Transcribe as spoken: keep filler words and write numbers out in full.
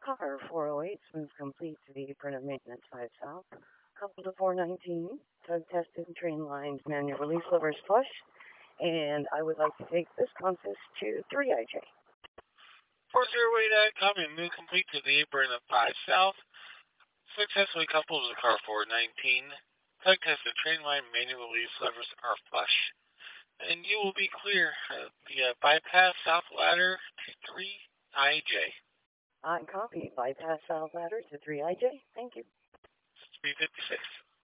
Car four oh eight, smooth complete to the apron of maintenance five south. Couple to four nineteen, tug tested, train lines, manual release levers flush. And I would like to take this consist to three I J. four oh eight dot com and move complete to the apron of five south. Successfully coupled to the car four nineteen. Tug tested, train line, manual release levers are flush. And you will be clear uh, the uh, bypass south ladder to three I J. I copy. Bypass south ladder to three I J. Thank you. three fifty-six.